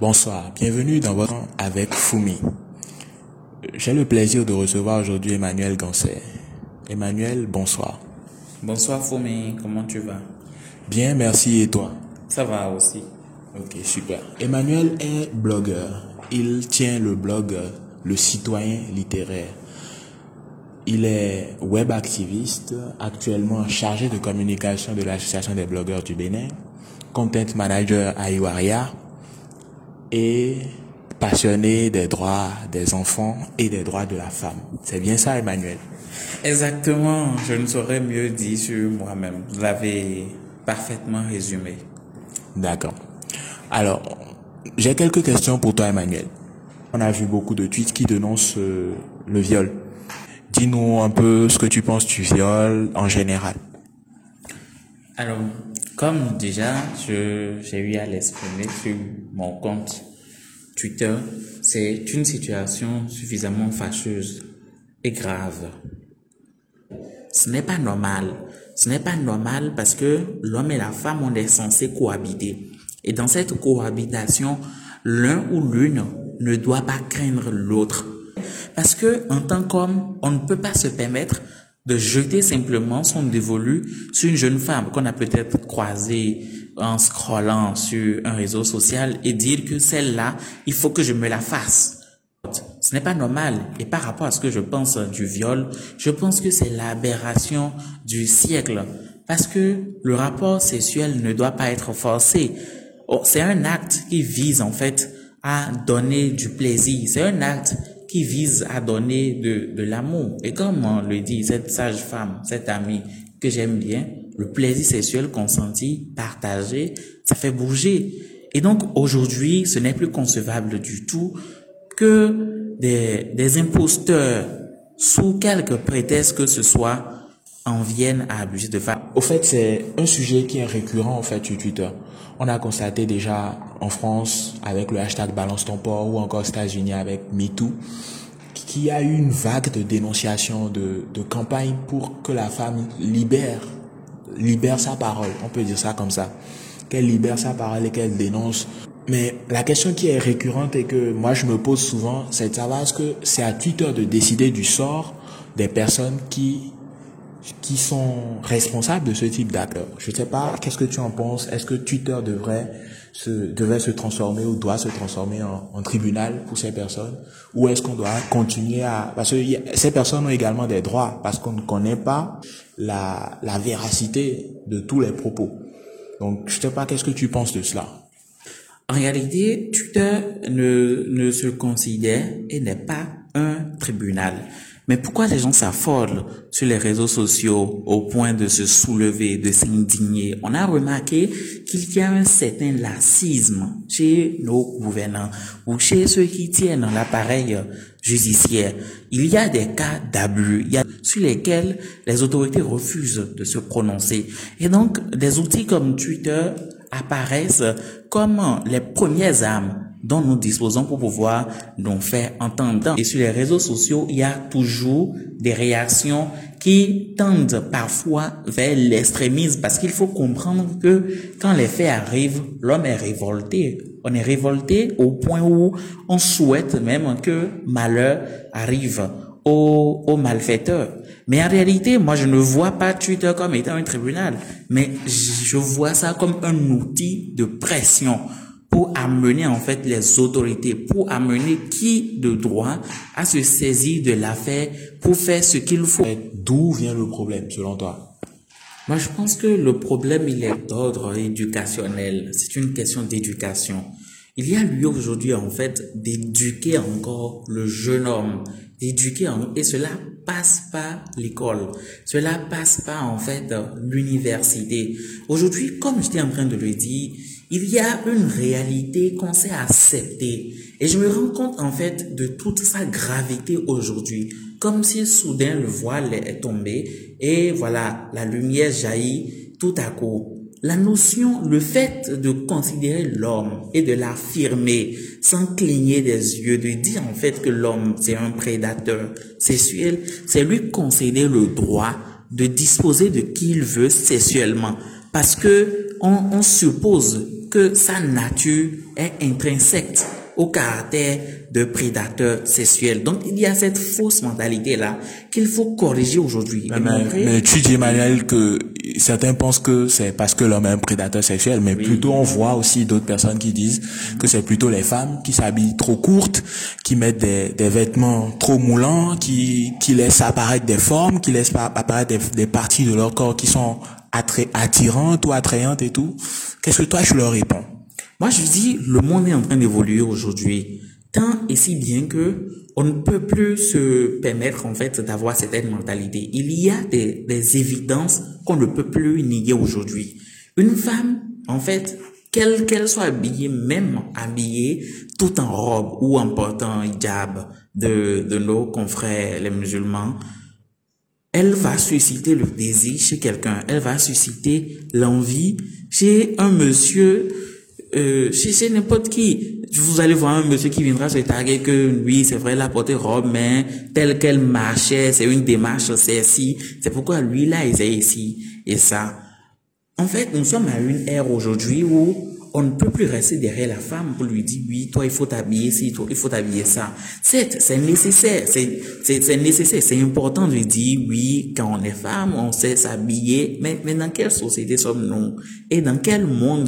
Bonsoir, bienvenue dans votre avec Fumi. J'ai le plaisir de recevoir aujourd'hui Emmanuel Gansé. Emmanuel, bonsoir. Bonsoir Foumi, comment tu vas? Bien, merci et toi? Ça va aussi. Ok, super. Emmanuel est blogueur. Il tient le blog Le Citoyen Littéraire. Il est web activiste, actuellement chargé de communication de l'Association des blogueurs du Bénin, content manager à Iwaria et passionné des droits des enfants et des droits de la femme. C'est bien ça, Emmanuel? Exactement, je ne saurais mieux dire sur moi-même. Vous l'avez parfaitement résumé. D'accord. Alors, j'ai quelques questions pour toi, Emmanuel. On a vu beaucoup de tweets qui dénoncent le viol. Dis-nous un peu ce que tu penses du viol en général. Alors, comme déjà j'ai eu à l'exprimer sur mon compte Twitter, c'est une situation suffisamment fâcheuse et grave. Ce n'est pas normal. Ce n'est pas normal parce que l'homme et la femme, on est censés cohabiter. Et dans cette cohabitation, l'un ou l'une ne doit pas craindre l'autre. Parce que, en tant qu'homme, on ne peut pas se permettre de jeter simplement son dévolu sur une jeune femme qu'on a peut-être croisée en scrollant sur un réseau social et dire que celle-là, il faut que je me la fasse. Ce n'est pas normal. Et par rapport à ce que je pense du viol, je pense que c'est l'aberration du siècle. Parce que le rapport sexuel ne doit pas être forcé. C'est un acte qui vise en fait à donner du plaisir. C'est un acte qui vise à donner de l'amour. Et comme on le dit, cette sage femme, cette amie que j'aime bien, le plaisir sexuel consenti, partagé, ça fait bouger. Et donc aujourd'hui, ce n'est plus concevable du tout que des imposteurs, sous quelque prétexte que ce soit, en viennent à abuser de femmes. Au fait, c'est un sujet qui est récurrent en fait sur Twitter. On a constaté déjà en France avec le hashtag Balance ton port ou encore aux États-Unis avec MeToo qu'il y a eu une vague de dénonciation, de campagne pour que la femme libère sa parole. On peut dire ça comme ça. Qu'elle libère sa parole et qu'elle dénonce. Mais la question qui est récurrente et que moi je me pose souvent, c'est de savoir est-ce que c'est à Twitter de décider du sort des personnes qui sont responsables de ce type d'actes. Je ne sais pas, qu'est-ce que tu en penses? Est-ce que Twitter devrait se transformer ou doit se transformer en tribunal pour ces personnes? Ou est-ce qu'on doit continuer parce que ces personnes ont également des droits, parce qu'on ne connaît pas la véracité de tous les propos. Donc, je ne sais pas, qu'est-ce que tu penses de cela? En réalité, Twitter ne se considère et n'est pas un tribunal. Mais pourquoi les gens s'affolent sur les réseaux sociaux au point de se soulever, de s'indigner? On a remarqué qu'il y a un certain laxisme chez nos gouvernants ou chez ceux qui tiennent l'appareil judiciaire. Il y a des cas d'abus sur lesquels les autorités refusent de se prononcer. Et donc, des outils comme Twitter apparaissent comme les premières armes dont nous disposons pour pouvoir nous faire entendre. Et sur les réseaux sociaux, il y a toujours des réactions qui tendent parfois vers l'extrémisme, parce qu'il faut comprendre que quand les faits arrivent, l'homme est révolté. On est révolté au point où on souhaite même que malheur arrive aux malfaiteurs. Mais en réalité, moi, je ne vois pas Twitter comme étant un tribunal, mais je vois ça comme un outil de pression pour amener en fait les autorités, pour amener qui de droit à se saisir de l'affaire pour faire ce qu'il faut. D'où vient le problème, selon toi? Moi, je pense que le problème, il est d'ordre éducationnel. C'est une question d'éducation. Il y a lieu aujourd'hui, en fait, d'éduquer encore le jeune homme, et cela passe par l'école. Cela passe par, en fait, l'université. Aujourd'hui, comme j'étais en train de le dire, il y a une réalité qu'on sait accepter. Et je me rends compte, en fait, de toute sa gravité aujourd'hui. Comme si soudain le voile est tombé et voilà, la lumière jaillit tout à coup. La notion, le fait de considérer l'homme et de l'affirmer sans cligner des yeux, de dire en fait que l'homme c'est un prédateur sexuel, c'est lui concéder le droit de disposer de qui il veut sexuellement. Parce que on suppose que sa nature est intrinsèque au caractère de prédateur sexuel. Donc, il y a cette fausse mentalité-là qu'il faut corriger aujourd'hui. Mais tu dis, Emmanuel, que certains pensent que c'est parce que l'homme est un prédateur sexuel, mais plutôt on voit aussi d'autres personnes qui disent que c'est plutôt les femmes qui s'habillent trop courtes, qui mettent des vêtements trop moulants, qui laissent apparaître des formes, qui laissent apparaître des parties de leur corps qui sont attirantes ou attrayantes et tout. Qu'est-ce que toi, tu leur réponds? Moi, je dis, le monde est en train d'évoluer aujourd'hui, tant et si bien que on ne peut plus se permettre, en fait, d'avoir cette mentalité. Il y a des évidences qu'on ne peut plus nier aujourd'hui. Une femme, en fait, qu'elle soit habillée, même habillée, tout en robe ou en portant un hijab de nos confrères, les musulmans, elle va susciter le désir chez quelqu'un. Elle va susciter l'envie chez un monsieur, chez n'importe qui. Vous allez voir un monsieur qui viendra se taguer que oui, c'est vrai, il a porté robe, mais telle qu'elle marchait, c'est une démarche sexy. C'est pourquoi lui, là, il est ici et ça. En fait, nous sommes à une ère aujourd'hui où on ne peut plus rester derrière la femme pour lui dire oui, toi, il faut t'habiller ci, toi, il faut t'habiller ça. C'est nécessaire, c'est nécessaire, c'est important de lui dire oui, quand on est femme, on sait s'habiller, mais dans quelle société sommes-nous? Et dans quel monde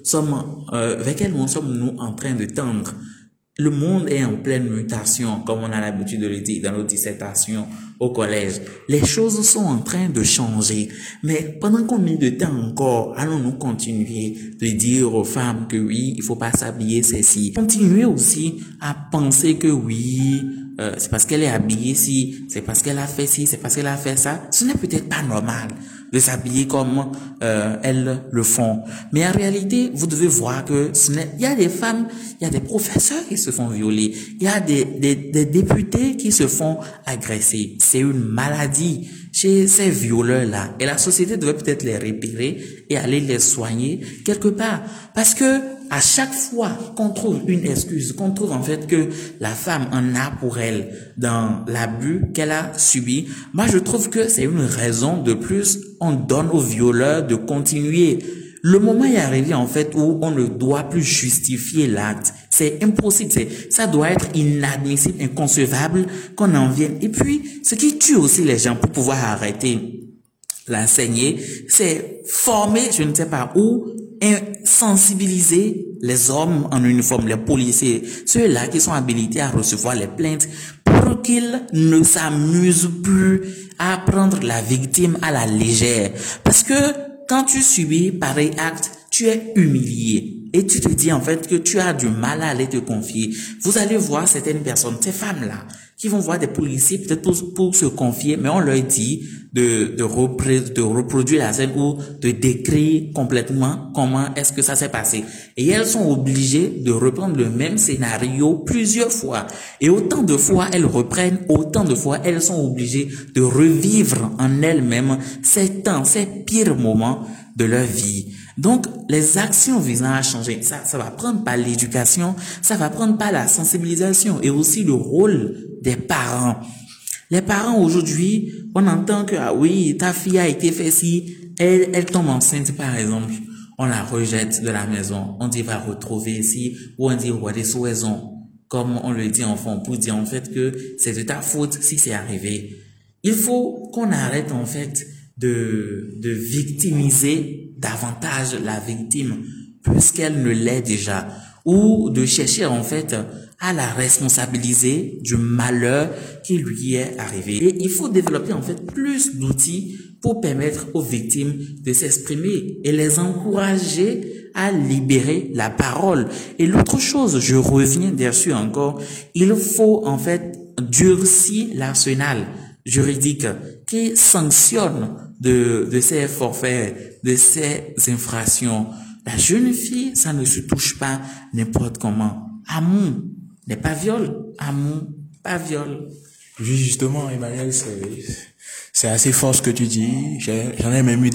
vers quel monde sommes-nous en train de tendre? Le monde est en pleine mutation, comme on a l'habitude de le dire dans nos dissertations au collège. Les choses sont en train de changer. Mais pendant combien de temps encore allons-nous continuer de dire aux femmes que oui, il faut pas s'habiller ceci? Continuer aussi à penser que oui, c'est parce qu'elle est habillée ci, c'est parce qu'elle a fait ci, c'est parce qu'elle a fait ça. Ce n'est peut-être pas normal de s'habiller comme elles le font. Mais en réalité, vous devez voir que il y a des femmes, il y a des professeurs qui se font violer, il y a des députés qui se font agresser. C'est une maladie chez ces violeurs-là. Et la société devait peut-être les repérer et aller les soigner quelque part. Parce que à chaque fois qu'on trouve une excuse, qu'on trouve en fait que la femme en a pour elle dans l'abus qu'elle a subi, moi je trouve que c'est une raison de plus, on donne aux violeurs de continuer. Le moment est arrivé en fait où on ne doit plus justifier l'acte. C'est impossible, ça doit être inadmissible, inconcevable qu'on en vienne. Et puis, ce qui tue aussi les gens pour pouvoir arrêter l'enseigner, c'est former, je ne sais pas où, sensibiliser les hommes en uniforme, les policiers, ceux-là qui sont habilités à recevoir les plaintes pour qu'ils ne s'amusent plus à prendre la victime à la légère. Parce que quand tu subis pareil acte, tu es humilié. Et tu te dis en fait que tu as du mal à aller te confier. Vous allez voir certaines personnes, ces femmes-là, qui vont voir des policiers peut-être pour se confier, mais on leur dit de reproduire la scène ou de décrire complètement comment est-ce que ça s'est passé. Et elles sont obligées de reprendre le même scénario plusieurs fois. Et autant de fois elles reprennent, autant de fois elles sont obligées de revivre en elles-mêmes ces pires moments de leur vie. Donc, les actions visant à changer, ça va prendre par l'éducation, ça va prendre par la sensibilisation et aussi le rôle des parents. Les parents aujourd'hui, on entend que, ah oui, ta fille a été fait ci, elle tombe enceinte par exemple, on la rejette de la maison, on dit va retrouver ici, ou on dit ouais des raisons, comme on le dit enfant, pour dire en fait que c'est de ta faute si c'est arrivé. Il faut qu'on arrête en fait de victimiser davantage la victime puisqu'elle ne l'est déjà, ou de chercher en fait à la responsabiliser du malheur qui lui est arrivé. Et il faut développer en fait plus d'outils pour permettre aux victimes de s'exprimer et les encourager à libérer la parole. Et l'autre chose, je reviens dessus encore, il faut en fait durcir l'arsenal juridique qui sanctionne de ces forfaits, de ces infractions. La jeune fille, ça ne se touche pas n'importe comment. Amour n'est pas viol. Amour, pas viol. Justement, Emmanuel, c'est assez fort ce que tu dis. J'en ai même eu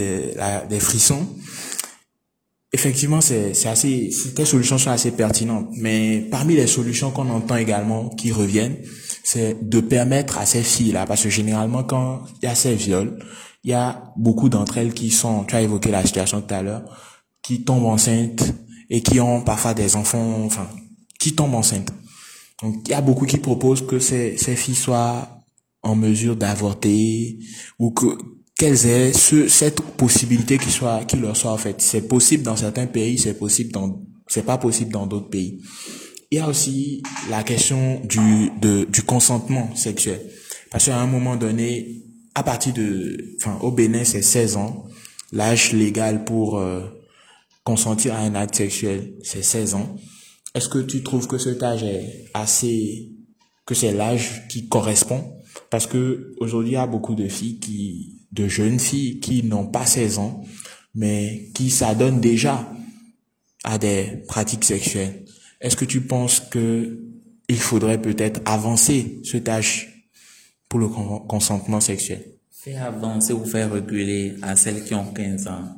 des frissons. Effectivement, tes solutions sont assez pertinentes. Mais parmi les solutions qu'on entend également, qui reviennent, c'est de permettre à ces filles-là, parce que généralement, quand il y a ces viols, il y a beaucoup d'entre elles qui sont, tu as évoqué la situation tout à l'heure, qui tombent enceintes et qui ont parfois des enfants, enfin, qui tombent enceintes. Donc, il y a beaucoup qui proposent que ces filles soient en mesure d'avorter ou qu'elles aient cette possibilité qui leur soit en fait. C'est possible dans certains pays, c'est pas possible dans d'autres pays. Il y a aussi la question du consentement sexuel. Parce qu'à un moment donné, au Bénin, c'est 16 ans. L'âge légal pour consentir à un acte sexuel, c'est 16 ans. Est-ce que tu trouves que cet âge est que c'est l'âge qui correspond? Parce que aujourd'hui, il y a beaucoup de jeunes filles qui n'ont pas 16 ans, mais qui s'adonnent déjà à des pratiques sexuelles. Est-ce que tu penses que il faudrait peut-être avancer cet âge pour le consentement sexuel? Faire avancer ou faire reculer à celles qui ont 15 ans?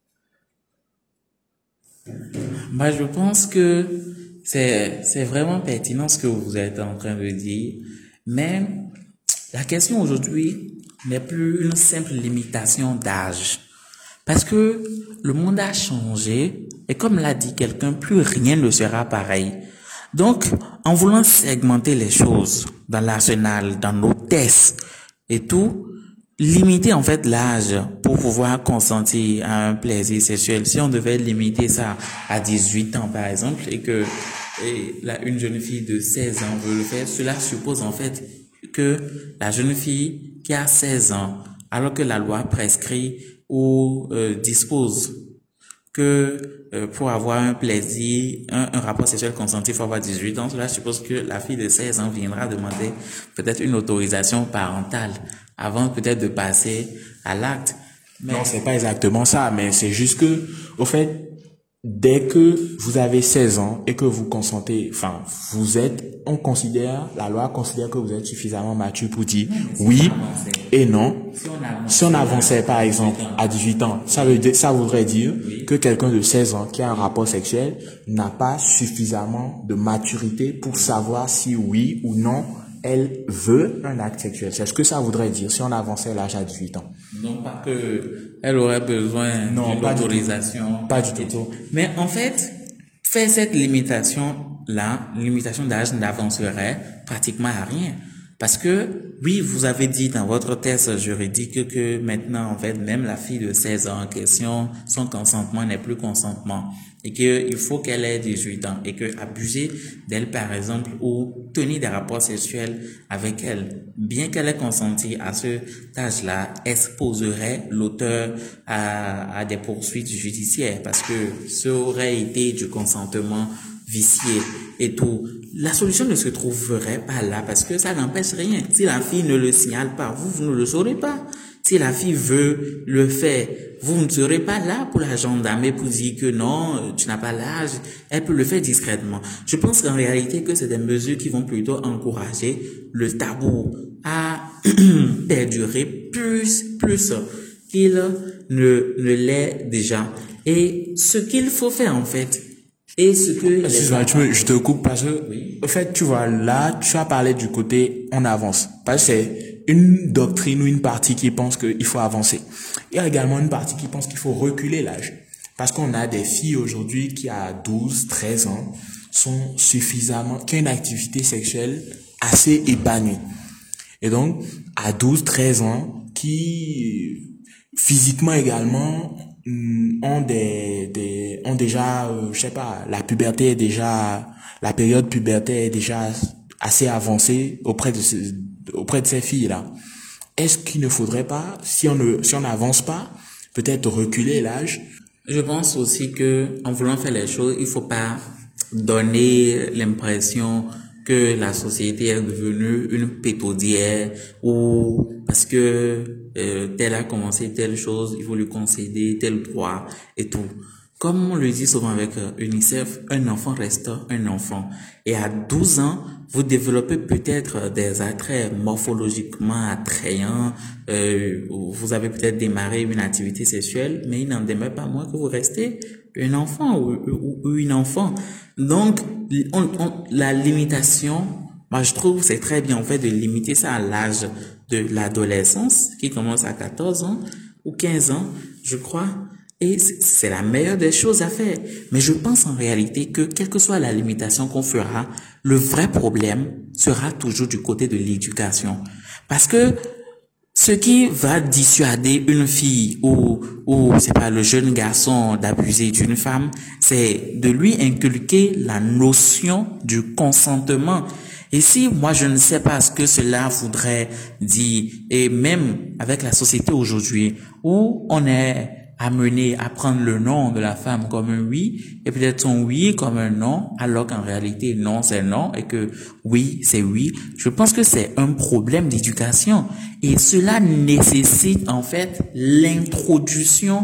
Moi, je pense que c'est vraiment pertinent ce que vous êtes en train de dire, mais la question aujourd'hui n'est plus une simple limitation d'âge. Parce que le monde a changé et comme l'a dit quelqu'un, plus rien ne sera pareil. Donc, en voulant segmenter les choses dans l'arsenal, dans nos tests et tout, limiter en fait l'âge pour pouvoir consentir à un plaisir sexuel. Si on devait limiter ça à 18 ans par exemple une jeune fille de 16 ans veut le faire, cela suppose en fait que la jeune fille qui a 16 ans, alors que la loi prescrit ou dispose que pour avoir un plaisir, un rapport sexuel consenti, il faut avoir 18 ans, cela suppose que la fille de 16 ans viendra demander peut-être une autorisation parentale avant peut-être de passer à l'acte. Mais non, c'est pas exactement ça, mais c'est juste que, au fait, dès que vous avez 16 ans et que vous consentez, enfin, la loi considère que vous êtes suffisamment mature pour dire oui et non. Si on avançait, par exemple, à 18 ans, ça voudrait dire que quelqu'un de 16 ans qui a un rapport sexuel n'a pas suffisamment de maturité pour savoir si oui ou non elle veut un acte sexuel. C'est ce que ça voudrait dire si on avançait l'âge à 18 ans. Non pas que elle aurait besoin d'une autorisation. Pas du tout. Mais en fait, faire cette limitation-là, limitation d'âge n'avancerait pratiquement à rien. Parce que, oui, vous avez dit dans votre test juridique que maintenant, en fait, même la fille de 16 ans en question, son consentement n'est plus consentement. Et qu'il faut qu'elle ait 18 ans. Et que abuser d'elle, par exemple, ou tenir des rapports sexuels avec elle, bien qu'elle ait consenti à cet âge-là, exposerait l'auteur à des poursuites judiciaires. Parce que ça aurait été du consentement vicié et tout. La solution ne se trouverait pas là parce que ça n'empêche rien. Si la fille ne le signale pas, vous ne le saurez pas. Si la fille veut le faire, vous ne serez pas là pour la gendarmer pour dire que non, tu n'as pas l'âge. Elle peut le faire discrètement. Je pense qu'en réalité que c'est des mesures qui vont plutôt encourager le tabou à perdurer plus qu'il ne l'est déjà. Et ce qu'il faut faire en fait, et ce que... Excuse-moi, je te coupe parce que, oui. En fait, tu vois, là, tu as parlé du côté on avance. Parce que c'est une doctrine ou une partie qui pense qu'il faut avancer. Il y a également une partie qui pense qu'il faut reculer l'âge. Parce qu'on a des filles aujourd'hui qui, à 12, 13 ans, qui ont une activité sexuelle assez épanouie. Et donc, à 12, 13 ans, qui, physiquement également, ont déjà, je sais pas, la période pubertaire est déjà assez avancée auprès de ces filles-là. Est-ce qu'il ne faudrait pas, si on n'avance pas, peut-être reculer l'âge? Je pense aussi que, en voulant faire les choses, il faut pas donner l'impression que la société est devenue une pétaudière ou parce que tel a commencé telle chose, il faut lui concéder tel droit et tout. Comme on le dit souvent avec UNICEF, un enfant reste un enfant. Et à 12 ans, vous développez peut-être des attraits morphologiquement attrayants, vous avez peut-être démarré une activité sexuelle, mais il n'en demeure pas moins que vous restez un enfant ou une enfant. Donc, la limitation, moi je trouve c'est très bien en fait de limiter ça à l'âge de l'adolescence qui commence à 14 ans ou 15 ans, je crois. Et c'est la meilleure des choses à faire. Mais je pense en réalité que quelle que soit la limitation qu'on fera, le vrai problème sera toujours du côté de l'éducation. Parce que ce qui va dissuader une fille ou c'est pas le jeune garçon d'abuser d'une femme, c'est de lui inculquer la notion du consentement. Et si moi je ne sais pas ce que cela voudrait dire, et même avec la société aujourd'hui où on est amené à prendre le non de la femme comme un oui et peut-être son oui comme un non, alors qu'en réalité non c'est non et que oui c'est oui, je pense que c'est un problème d'éducation et cela nécessite en fait l'introduction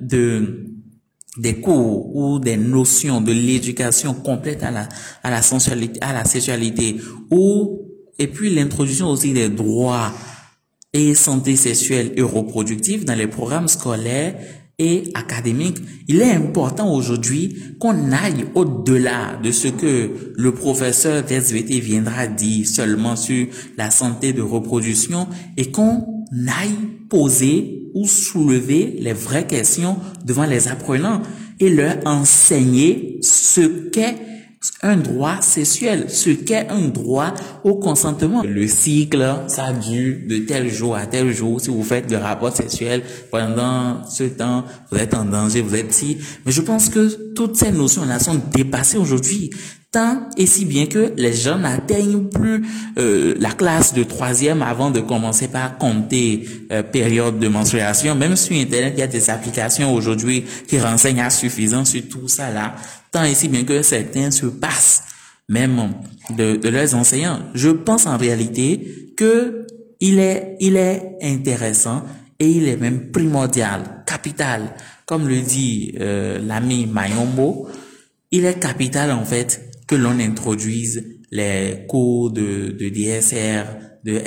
des cours ou des notions de l'éducation complète à la sensualité, à la sexualité ou et puis l'introduction aussi des droits et santé sexuelle et reproductive dans les programmes scolaires et académiques. Il est important aujourd'hui qu'on aille au-delà de ce que le professeur d'SVT viendra dire seulement sur la santé de reproduction et qu'on aille poser ou soulever les vraies questions devant les apprenants et leur enseigner ce qu'est un droit sexuel, ce qu'est un droit au consentement. Le cycle, ça dure de tel jour à tel jour. Si vous faites le rapport sexuel pendant ce temps, vous êtes en danger, vous êtes si. Mais je pense que toutes ces notions-là sont dépassées aujourd'hui. Tant et si bien que les gens n'atteignent plus la classe de 3e avant de commencer par compter période de menstruation. Même sur Internet, il y a des applications aujourd'hui qui renseignent à suffisance sur tout ça là. Tant et si bien que certains se passent même de leurs enseignants. Je pense en réalité que il est intéressant et il est même primordial, capital, comme le dit l'ami Mayombo. Il est capital en fait que l'on introduise les cours de DSR, de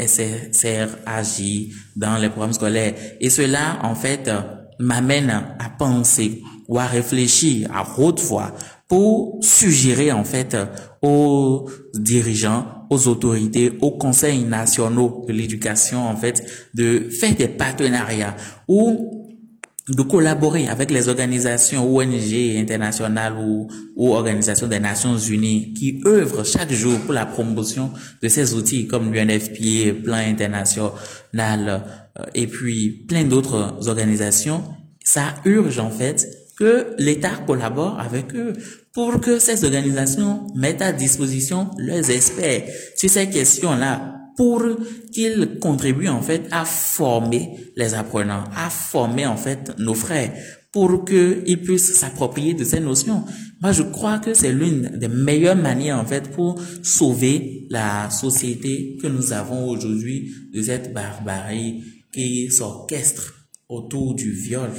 SSRAJ dans les programmes scolaires. Et cela, en fait, m'amène à penser ou à réfléchir à haute voix pour suggérer, en fait, aux dirigeants, aux autorités, aux conseils nationaux de l'éducation, en fait, de faire des partenariats ou de collaborer avec les organisations ONG internationales ou organisations des Nations Unies qui œuvrent chaque jour pour la promotion de ces outils comme l'UNFPA, Plan International et puis plein d'autres organisations. Ça urge en fait que l'État collabore avec eux pour que ces organisations mettent à disposition leurs experts sur ces questions-là pour qu'ils contribuent en fait à former les apprenants, à former en fait nos frères pour qu'ils puissent s'approprier de ces notions. Moi, je crois que c'est l'une des meilleures manières en fait pour sauver la société que nous avons aujourd'hui de cette barbarie qui s'orchestre autour du viol.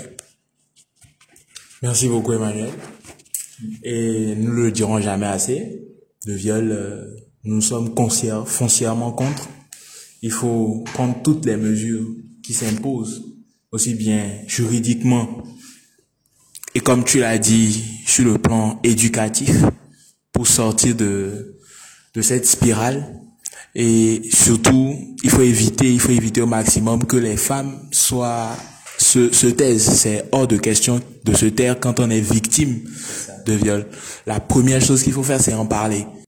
Merci beaucoup, Emmanuel. Et nous ne le dirons jamais assez. Le viol, nous sommes foncièrement contre. Il faut prendre toutes les mesures qui s'imposent, aussi bien juridiquement et comme tu l'as dit, sur le plan éducatif, pour sortir de cette spirale. Et surtout, il faut éviter au maximum que les femmes se taisent. C'est hors de question de se taire quand on est victime de viol. La première chose qu'il faut faire, c'est en parler.